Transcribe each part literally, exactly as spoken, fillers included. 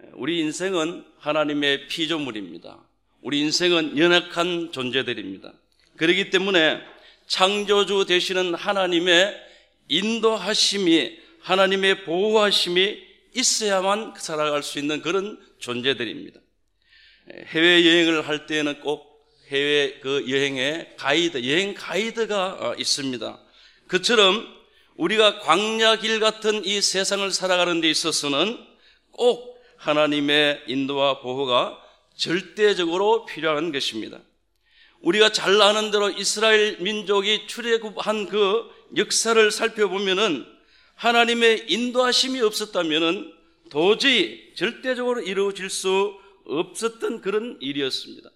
우리 인생은 하나님의 피조물입니다. 우리 인생은 연약한 존재들입니다. 그렇기 때문에 창조주 되시는 하나님의 인도하심이, 하나님의 보호하심이 있어야만 살아갈 수 있는 그런 존재들입니다. 해외여행을 할 때에는 꼭 해외 그 여행에 가이드, 여행 가이드가 있습니다. 그처럼 우리가 광야길 같은 이 세상을 살아가는 데 있어서는 꼭 하나님의 인도와 보호가 절대적으로 필요한 것입니다. 우리가 잘 아는 대로 이스라엘 민족이 출애굽한 그 역사를 살펴보면은 하나님의 인도하심이 없었다면은 도저히 절대적으로 이루어질 수 없었던 그런 일이었습니다.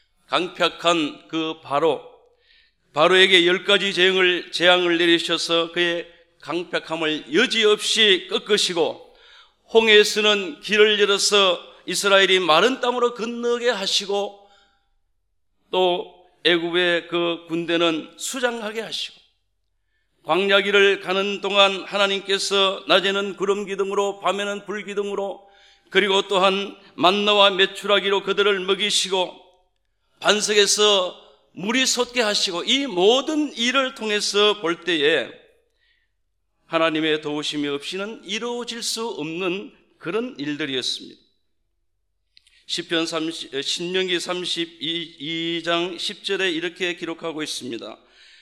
강팍한 그 바로, 바로에게 열 가지 재앙을, 재앙을 내리셔서 그의 강팍함을 여지없이 꺾으시고, 홍해에서는 길을 열어서 이스라엘이 마른 땅으로 건너게 하시고, 또 애굽의 그 군대는 수장하게 하시고, 광야길을 가는 동안 하나님께서 낮에는 구름 기둥으로 밤에는 불 기둥으로, 그리고 또한 만나와 메추라기로 그들을 먹이시고 반석에서 물이 솟게 하시고, 이 모든 일을 통해서 볼 때에 하나님의 도우심이 없이는 이루어질 수 없는 그런 일들이었습니다. 시편 삼십, 신명기 삼십이 장 십 절에 이렇게 기록하고 있습니다.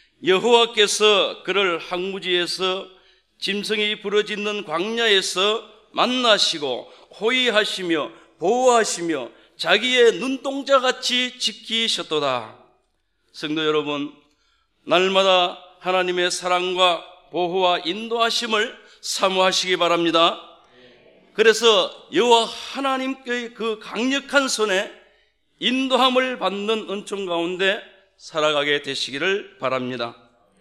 여호와께서 그를 항무지에서 짐승이 부르짖는 광야에서 만나시고 호위하시며 보호하시며 자기의 눈동자같이 지키셨도다. 성도 여러분, 날마다 하나님의 사랑과 보호와 인도하심을 사모하시기 바랍니다. 그래서 여호와 하나님의 그 강력한 손에 인도함을 받는 은총 가운데 살아가게 되시기를 바랍니다.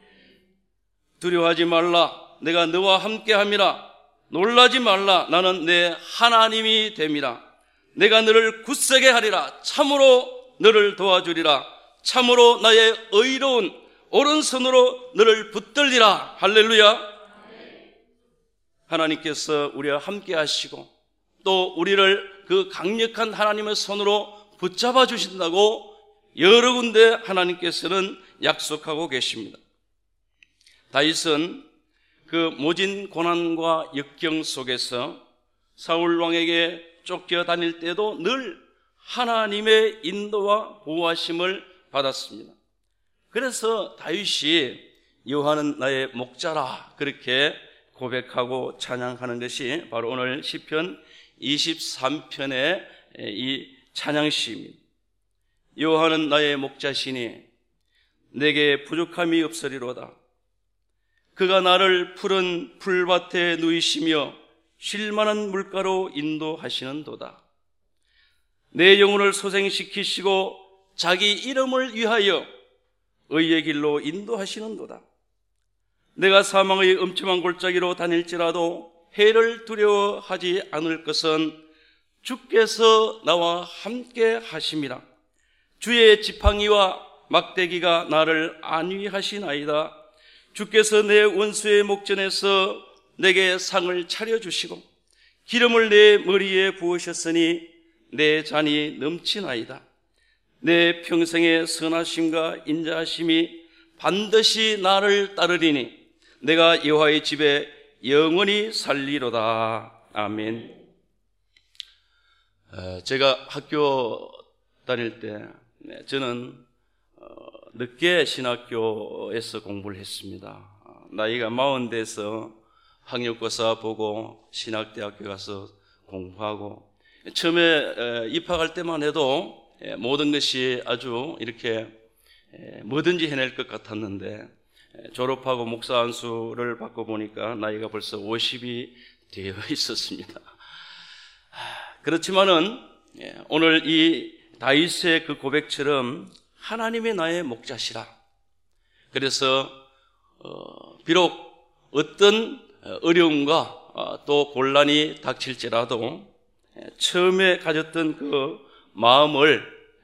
두려워하지 말라, 내가 너와 함께함이라. 놀라지 말라, 나는 내 하나님이 됨이라. 내가 너를 굳세게 하리라. 참으로 너를 도와주리라. 참으로 나의 의로운 오른손으로 너를 붙들리라. 할렐루야. 하나님께서 우리와 함께 하시고 또 우리를 그 강력한 하나님의 손으로 붙잡아 주신다고 여러 군데 하나님께서는 약속하고 계십니다. 다윗은 그 모진 고난과 역경 속에서 사울 왕에게 쫓겨다닐 때도 늘 하나님의 인도와 보호하심을 받았습니다. 그래서 다윗이 여호와는 나의 목자라 그렇게 고백하고 찬양하는 것이 바로 오늘 시편 이십삼 편의 이 찬양시입니다. 여호와는 나의 목자시니 내게 부족함이 없으리로다. 그가 나를 푸른 풀밭에 누이시며 쉴만한 물가로 인도하시는도다. 내 영혼을 소생시키시고 자기 이름을 위하여 의의 길로 인도하시는도다. 내가 사망의 음침한 골짜기로 다닐지라도 해를 두려워하지 않을 것은 주께서 나와 함께 하심이라. 주의 지팡이와 막대기가 나를 안위하시나이다. 주께서 내 원수의 목전에서 내게 상을 차려주시고 기름을 내 머리에 부으셨으니 내 잔이 넘치나이다. 내 평생의 선하심과 인자하심이 반드시 나를 따르리니 내가 여호와의 집에 영원히 살리로다. 아멘. 제가 학교 다닐 때 저는 늦게 신학교에서 공부를 했습니다. 나이가 마흔 돼서 학력고사 보고 신학대학교 가서 공부하고, 처음에 입학할 때만 해도 모든 것이 아주 이렇게 뭐든지 해낼 것 같았는데 졸업하고 목사 안수를 받고 보니까 나이가 벌써 오십이 되어 있었습니다. 그렇지만은 오늘 이 다윗의 그 고백처럼 하나님이 나의 목자시라. 그래서 어, 비록 어떤 어려움과 또 곤란이 닥칠지라도 처음에 가졌던 그 마음을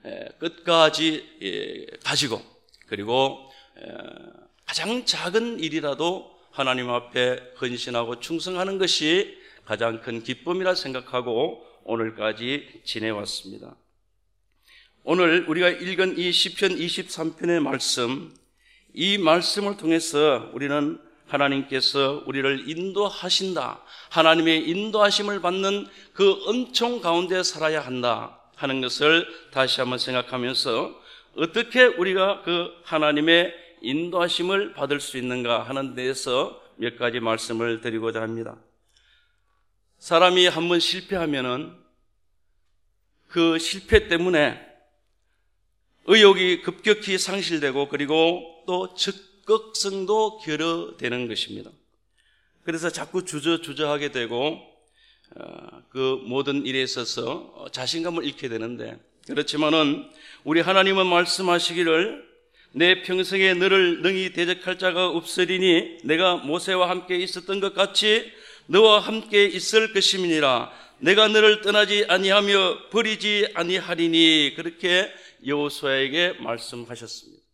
끝까지 가지고, 그리고 가장 작은 일이라도 하나님 앞에 헌신하고 충성하는 것이 가장 큰 기쁨이라 생각하고 오늘까지 지내왔습니다. 오늘 우리가 읽은 이 시편 이십삼 편의 말씀, 이 말씀을 통해서 우리는 하나님께서 우리를 인도하신다, 하나님의 인도하심을 받는 그 은총 가운데 살아야 한다 하는 것을 다시 한번 생각하면서 어떻게 우리가 그 하나님의 인도하심을 받을 수 있는가 하는 데에서 몇 가지 말씀을 드리고자 합니다. 사람이 한번 실패하면은 그 실패 때문에 의욕이 급격히 상실되고 그리고 또 적극성도 결여되는 것입니다. 그래서 자꾸 주저주저하게 되고 그 모든 일에 있어서 자신감을 잃게 되는데, 그렇지만은 우리 하나님은 말씀하시기를 내 평생에 너를 능히 대적할 자가 없으리니 내가 모세와 함께 있었던 것 같이 너와 함께 있을 것임이니라. 내가 너를 떠나지 아니하며 버리지 아니하리니. 그렇게 여호수아에게 말씀하셨습니다.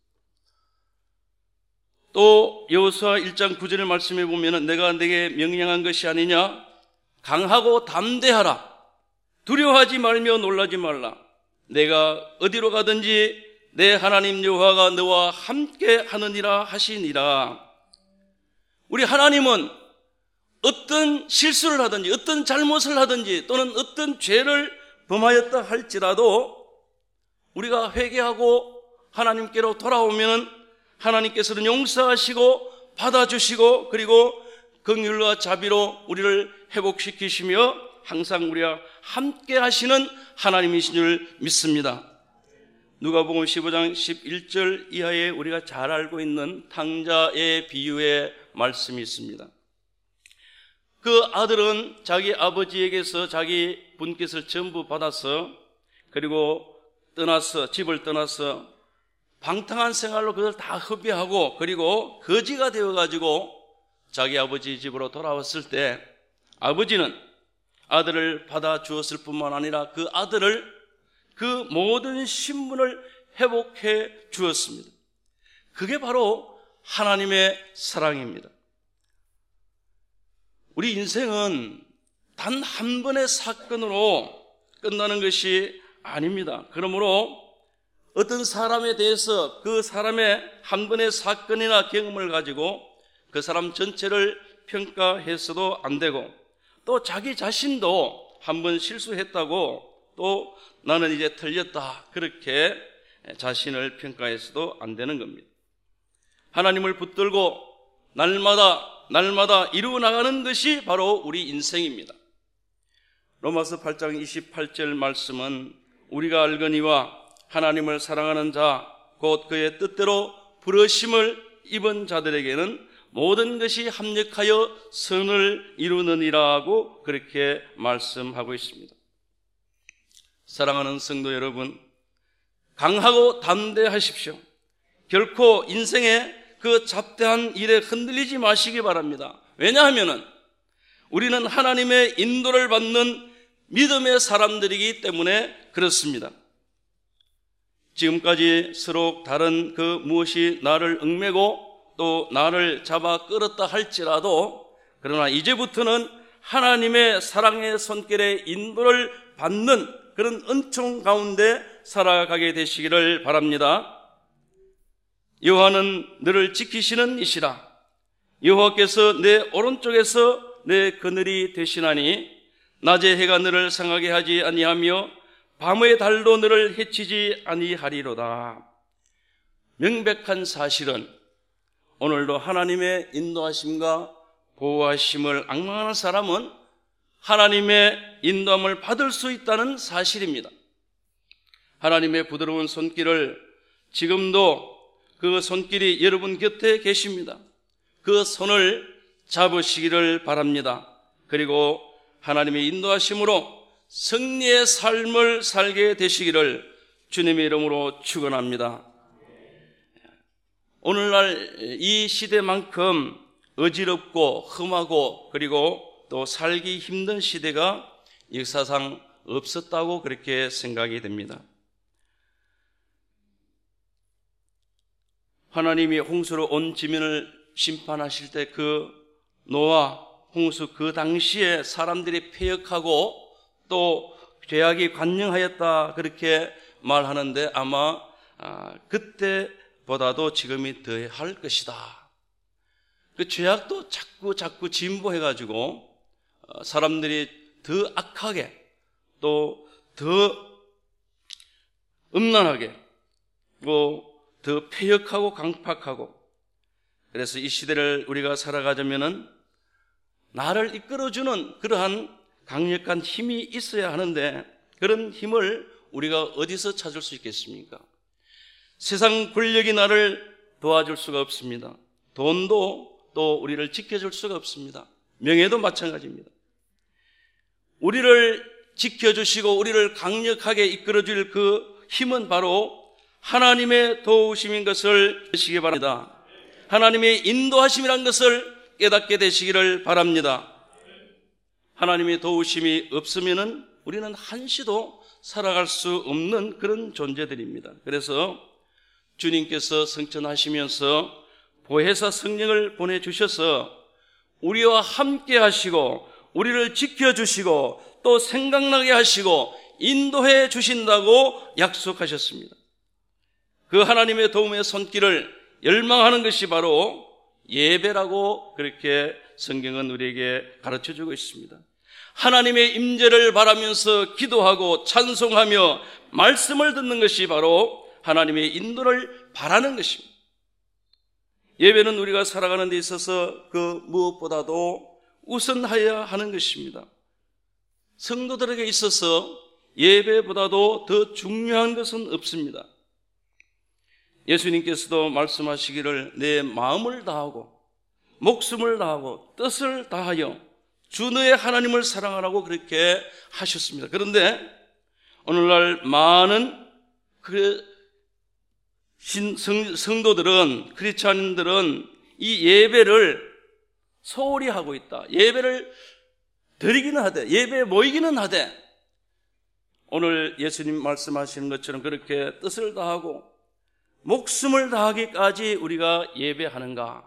또 여호수아 일 장 구 절의 말씀에 보면은 내가 내게 명령한 것이 아니냐, 강하고 담대하라, 두려워하지 말며 놀라지 말라, 내가 어디로 가든지 내 하나님 여호와가 너와 함께 하느니라 하시니라. 우리 하나님은 어떤 실수를 하든지 어떤 잘못을 하든지 또는 어떤 죄를 범하였다 할지라도 우리가 회개하고 하나님께로 돌아오면 하나님께서는 용서하시고 받아주시고 그리고 긍휼과 자비로 우리를 회복시키시며 항상 우리와 함께 하시는 하나님이신 줄 믿습니다. 누가복음 십오 장 십일 절 이하에 우리가 잘 알고 있는 탕자의 비유의 말씀이 있습니다. 그 아들은 자기 아버지에게서 자기 분깃을 전부 받아서 그리고 떠나서 집을 떠나서 방탕한 생활로 그걸 다 허비하고 그리고 거지가 되어가지고 자기 아버지 집으로 돌아왔을 때 아버지는 아들을 받아주었을 뿐만 아니라 그 아들을 그 모든 신분을 회복해 주었습니다. 그게 바로 하나님의 사랑입니다. 우리 인생은 단 한 번의 사건으로 끝나는 것이 아닙니다. 그러므로 어떤 사람에 대해서 그 사람의 한 번의 사건이나 경험을 가지고 그 사람 전체를 평가해서도 안 되고 또 자기 자신도 한 번 실수했다고 또 나는 이제 틀렸다 그렇게 자신을 평가해서도 안 되는 겁니다. 하나님을 붙들고 날마다 날마다 이루어 나가는 것이 바로 우리 인생입니다. 로마서 팔 장 이십팔 절 말씀은 우리가 알거니와 하나님을 사랑하는 자 곧 그의 뜻대로 부르심을 입은 자들에게는 모든 것이 합력하여 선을 이루느니라고 그렇게 말씀하고 있습니다. 사랑하는 성도 여러분, 강하고 담대하십시오. 결코 인생의 그 잡다한 일에 흔들리지 마시기 바랍니다. 왜냐하면 우리는 하나님의 인도를 받는 믿음의 사람들이기 때문에 그렇습니다. 지금까지 서로 다른 그 무엇이 나를 얽매고 또 나를 잡아 끌었다 할지라도 그러나 이제부터는 하나님의 사랑의 손길의 인도를 받는 그런 은총 가운데 살아가게 되시기를 바랍니다. 여호와는 너를 지키시는 이시라. 여호와께서 내 오른쪽에서 내 그늘이 되시나니 낮에 해가 너를 상하게 하지 아니하며 밤의 달도 너를 해치지 아니하리로다. 명백한 사실은 오늘도 하나님의 인도하심과 보호하심을 앙망하는 사람은 하나님의 인도함을 받을 수 있다는 사실입니다. 하나님의 부드러운 손길을 지금도 그 손길이 여러분 곁에 계십니다. 그 손을 잡으시기를 바랍니다. 그리고 하나님의 인도하심으로 승리의 삶을 살게 되시기를 주님의 이름으로 축원합니다. 오늘날 이 시대만큼 어지럽고 험하고 그리고 또 살기 힘든 시대가 역사상 없었다고 그렇게 생각이 됩니다. 하나님이 홍수로 온 지면을 심판하실 때 그 노아 홍수 그 당시에 사람들이 패역하고 또 죄악이 관영하였다 그렇게 말하는데 아마 아, 그때보다도 지금이 더할 것이다. 그 죄악도 자꾸 자꾸 진보해가지고 어, 사람들이 더 악하게 또 더 음란하게 또 더 폐역하고 강팍하고, 그래서 이 시대를 우리가 살아가자면은 나를 이끌어주는 그러한 강력한 힘이 있어야 하는데 그런 힘을 우리가 어디서 찾을 수 있겠습니까? 세상 권력이 나를 도와줄 수가 없습니다. 돈도 또 우리를 지켜줄 수가 없습니다. 명예도 마찬가지입니다. 우리를 지켜주시고 우리를 강력하게 이끌어줄 그 힘은 바로 하나님의 도우심인 것을 아시기 바랍니다. 하나님의 인도하심이란 것을 깨닫게 되시기를 바랍니다. 하나님의 도우심이 없으면은 우리는 한시도 살아갈 수 없는 그런 존재들입니다. 그래서 주님께서 성천하시면서 보혜사 성령을 보내주셔서 우리와 함께 하시고 우리를 지켜주시고 또 생각나게 하시고 인도해 주신다고 약속하셨습니다. 그 하나님의 도움의 손길을 열망하는 것이 바로 예배라고 그렇게 성경은 우리에게 가르쳐주고 있습니다. 하나님의 임재를 바라면서 기도하고 찬송하며 말씀을 듣는 것이 바로 하나님의 인도를 바라는 것입니다. 예배는 우리가 살아가는 데 있어서 그 무엇보다도 우선하여야 하는 것입니다. 성도들에게 있어서 예배보다도 더 중요한 것은 없습니다. 예수님께서도 말씀하시기를 내 마음을 다하고 목숨을 다하고 뜻을 다하여 주 너의 하나님을 사랑하라고 그렇게 하셨습니다. 그런데 오늘날 많은 그 신, 성, 성도들은, 크리스찬들은 이 예배를 소홀히 하고 있다. 예배를 드리기는 하되, 예배에 모이기는 하되, 오늘 예수님 말씀하시는 것처럼 그렇게 뜻을 다하고 목숨을 다하기까지 우리가 예배하는가?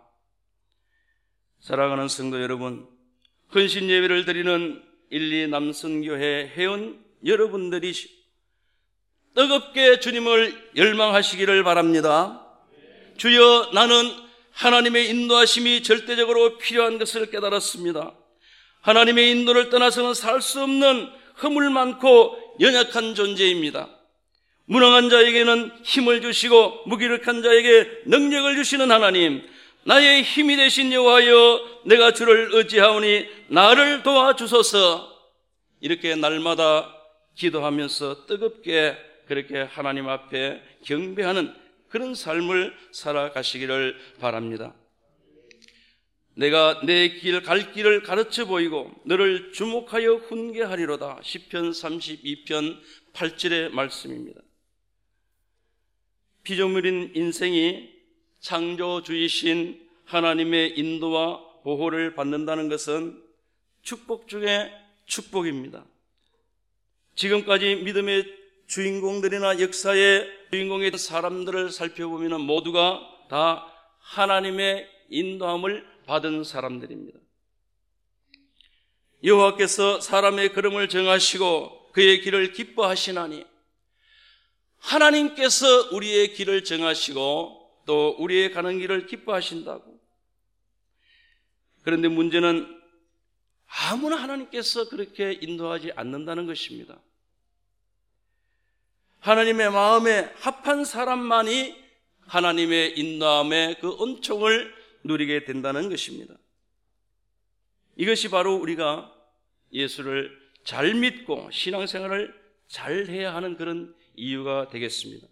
사랑하는 성도 여러분, 헌신 예배를 드리는 일리 남성교회 회원 여러분들이 뜨겁게 주님을 열망하시기를 바랍니다. 주여, 나는 하나님의 인도하심이 절대적으로 필요한 것을 깨달았습니다. 하나님의 인도를 떠나서는 살 수 없는 허물 많고 연약한 존재입니다. 무능한 자에게는 힘을 주시고 무기력한 자에게 능력을 주시는 하나님, 나의 힘이 되신 여호와여, 내가 주를 의지하오니 나를 도와주소서. 이렇게 날마다 기도하면서 뜨겁게 그렇게 하나님 앞에 경배하는 그런 삶을 살아가시기를 바랍니다. 내가 내 길 갈 길을 가르쳐 보이고 너를 주목하여 훈계하리로다. 시편 삼십이 편 팔 절의 말씀입니다. 피조물인 인생이 창조주이신 하나님의 인도와 보호를 받는다는 것은 축복 중에 축복입니다. 지금까지 믿음의 주인공들이나 역사의 주인공의 사람들을 살펴보면 모두가 다 하나님의 인도함을 받은 사람들입니다. 여호와께서 사람의 걸음을 정하시고 그의 길을 기뻐하시나니, 하나님께서 우리의 길을 정하시고 또 우리의 가는 길을 기뻐하신다고. 그런데 문제는 아무나 하나님께서 그렇게 인도하지 않는다는 것입니다. 하나님의 마음에 합한 사람만이 하나님의 인도함의 그 은총을 누리게 된다는 것입니다. 이것이 바로 우리가 예수를 잘 믿고 신앙생활을 잘 해야 하는 그런 이유가 되겠습니다.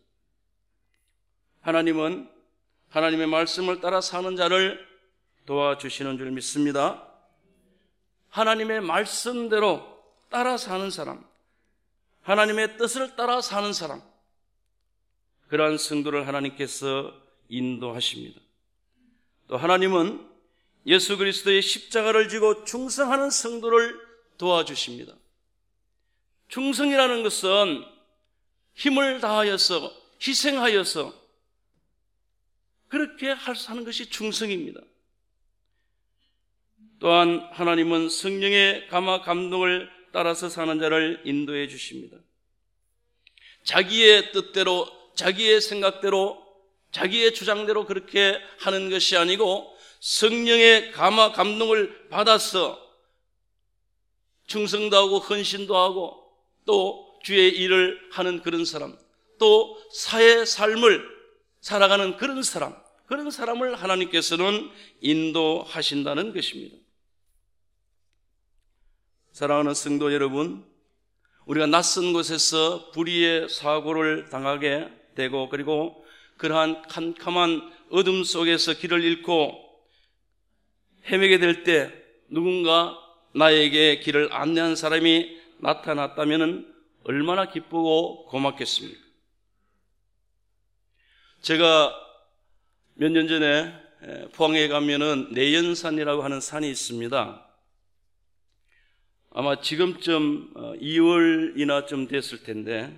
하나님은 하나님의 말씀을 따라 사는 자를 도와주시는 줄 믿습니다. 하나님의 말씀대로 따라 사는 사람, 하나님의 뜻을 따라 사는 사람, 그러한 성도를 하나님께서 인도하십니다. 또 하나님은 예수 그리스도의 십자가를 지고 충성하는 성도를 도와주십니다. 충성이라는 것은 힘을 다하여서 희생하여서 그렇게 하는 것이 충성입니다. 또한 하나님은 성령의 감화 감동을 따라서 사는 자를 인도해 주십니다. 자기의 뜻대로, 자기의 생각대로, 자기의 주장대로 그렇게 하는 것이 아니고 성령의 감화 감동을 받아서 충성도 하고 헌신도 하고 또 주의 일을 하는 그런 사람, 또 사회 삶을 살아가는 그런 사람, 그런 사람을 하나님께서는 인도하신다는 것입니다. 사랑하는 성도 여러분, 우리가 낯선 곳에서 불의의 사고를 당하게 되고 그리고 그러한 캄캄한 어둠 속에서 길을 잃고 헤매게 될 때 누군가 나에게 길을 안내한 사람이 나타났다면 얼마나 기쁘고 고맙겠습니까? 제가 몇 년 전에 포항에 가면은 내연산이라고 하는 산이 있습니다. 아마 지금쯤 이월이나 좀 됐을 텐데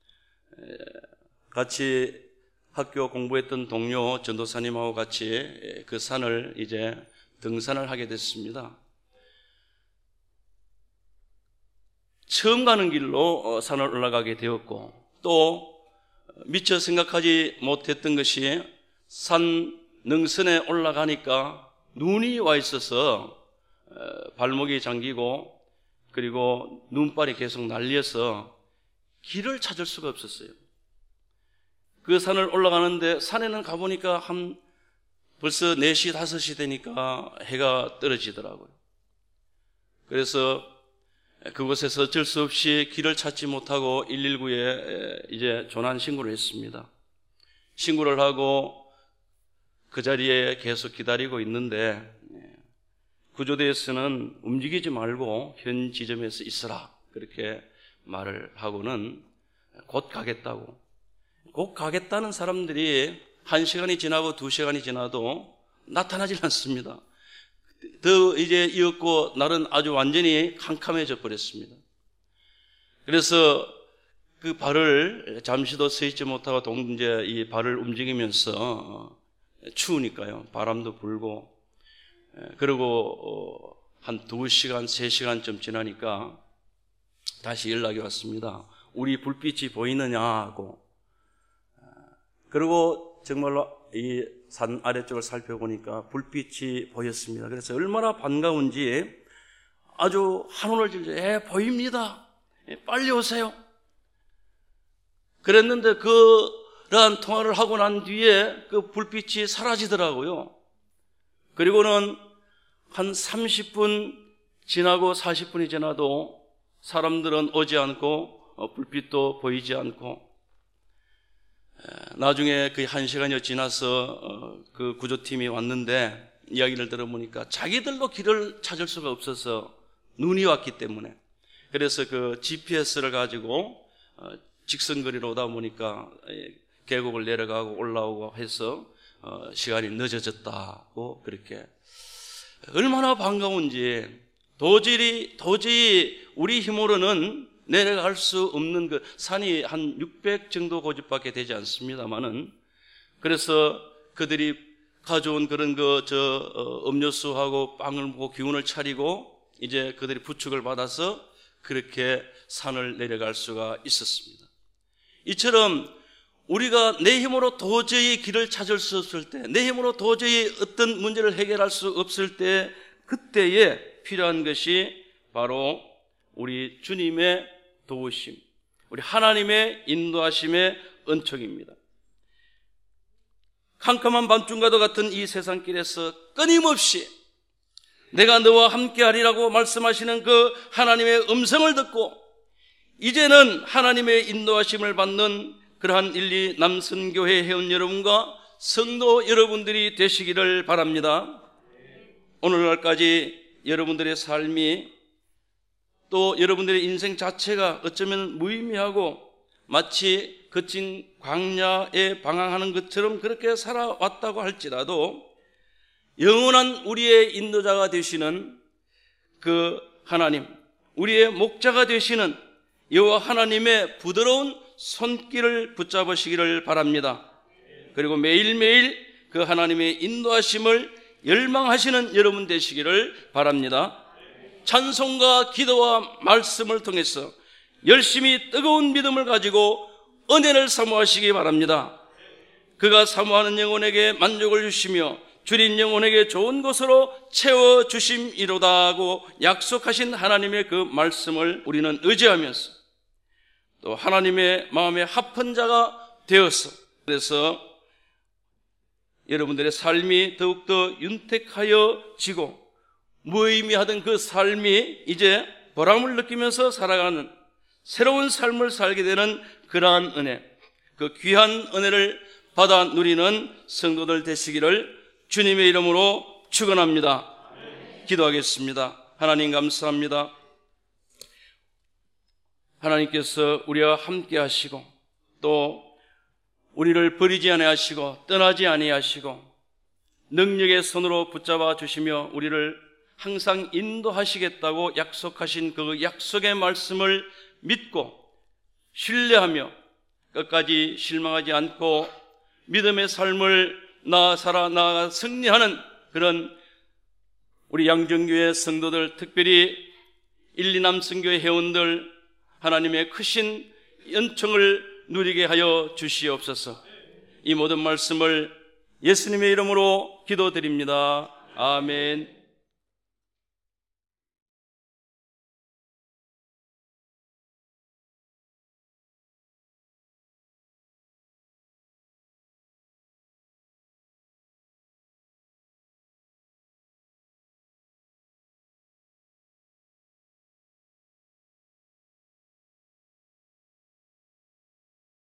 같이 학교 공부했던 동료 전도사님하고 같이 그 산을 이제 등산을 하게 됐습니다. 처음 가는 길로 산을 올라가게 되었고 또 미처 생각하지 못했던 것이 산 능선에 올라가니까 눈이 와 있어서 발목이 잠기고 그리고 눈발이 계속 날려서 길을 찾을 수가 없었어요. 그 산을 올라가는데 산에는 가보니까 한 벌써 네 시, 다섯 시 되니까 해가 떨어지더라고요. 그래서 그곳에서 어쩔 수 없이 길을 찾지 못하고 일일구에 이제 조난 신고를 했습니다. 신고를 하고 그 자리에 계속 기다리고 있는데 구조대에서는 움직이지 말고 현 지점에서 있으라 그렇게 말을 하고는 곧 가겠다고. 곧 가겠다는 사람들이 한 시간이 지나고 두 시간이 지나도 나타나질 않습니다. 더 이제 이었고 날은 아주 완전히 캄캄해져 버렸습니다. 그래서 그 발을 잠시도 서 있지 못하고 동 이제 이 발을 움직이면서 추우니까요. 바람도 불고 그리고 한 두 시간, 세 시간쯤 지나니까 다시 연락이 왔습니다. 우리 불빛이 보이느냐고. 그리고 정말로 이 산 아래쪽을 살펴보니까 불빛이 보였습니다. 그래서 얼마나 반가운지 아주 한눈을 질러 예, 보입니다. 예, 빨리 오세요. 그랬는데 그러한 통화를 하고 난 뒤에 그 불빛이 사라지더라고요. 그리고는 한 삼십 분 지나고 사십 분이 지나도 사람들은 오지 않고 불빛도 보이지 않고 나중에 그 한 시간이 지나서 그 구조팀이 왔는데 이야기를 들어보니까 자기들도 길을 찾을 수가 없어서 눈이 왔기 때문에 그래서 그 지피에스를 가지고 직선거리로 오다 보니까 계곡을 내려가고 올라오고 해서 시간이 늦어졌다고 그렇게 얼마나 반가운지 도저히 도저히 우리 힘으로는 내려갈 수 없는 그 산이 한 육백 정도 고집밖에 되지 않습니다만은 그래서 그들이 가져온 그런 그 저 음료수하고 빵을 먹고 기운을 차리고 이제 그들이 부축을 받아서 그렇게 산을 내려갈 수가 있었습니다. 이처럼 우리가 내 힘으로 도저히 길을 찾을 수 없을 때, 내 힘으로 도저히 어떤 문제를 해결할 수 없을 때 그때에 필요한 것이 바로 우리 주님의 도우심, 우리 하나님의 인도하심의 은총입니다. 캄캄한 밤중과도 같은 이 세상길에서 끊임없이 내가 너와 함께하리라고 말씀하시는 그 하나님의 음성을 듣고 이제는 하나님의 인도하심을 받는 그러한 일리 남선교회 회원 여러분과 성도 여러분들이 되시기를 바랍니다. 오늘날까지 여러분들의 삶이 또 여러분들의 인생 자체가 어쩌면 무의미하고 마치 거친 광야에 방황하는 것처럼 그렇게 살아왔다고 할지라도 영원한 우리의 인도자가 되시는 그 하나님, 우리의 목자가 되시는 여호와 하나님의 부드러운 손길을 붙잡으시기를 바랍니다. 그리고 매일매일 그 하나님의 인도하심을 열망하시는 여러분 되시기를 바랍니다. 찬송과 기도와 말씀을 통해서 열심히 뜨거운 믿음을 가지고 은혜를 사모하시기 바랍니다. 그가 사모하는 영혼에게 만족을 주시며 줄인 영혼에게 좋은 것으로 채워주심이로다 하고 약속하신 하나님의 그 말씀을 우리는 의지하면서 또 하나님의 마음에 합한 자가 되어서, 그래서 여러분들의 삶이 더욱더 윤택하여지고 무의미하던 그 삶이 이제 보람을 느끼면서 살아가는 새로운 삶을 살게 되는 그러한 은혜, 그 귀한 은혜를 받아 누리는 성도들 되시기를 주님의 이름으로 축원합니다. 기도하겠습니다. 하나님 감사합니다. 하나님께서 우리와 함께 하시고 또 우리를 버리지 아니하시고 떠나지 아니하시고 능력의 손으로 붙잡아 주시며 우리를 항상 인도하시겠다고 약속하신 그 약속의 말씀을 믿고 신뢰하며 끝까지 실망하지 않고 믿음의 삶을 나아 살아 나아가 승리하는 그런 우리 양정교회 성도들, 특별히 일리남 선교회 회원들 하나님의 크신 연총을 누리게 하여 주시옵소서. 이 모든 말씀을 예수님의 이름으로 기도드립니다. 아멘.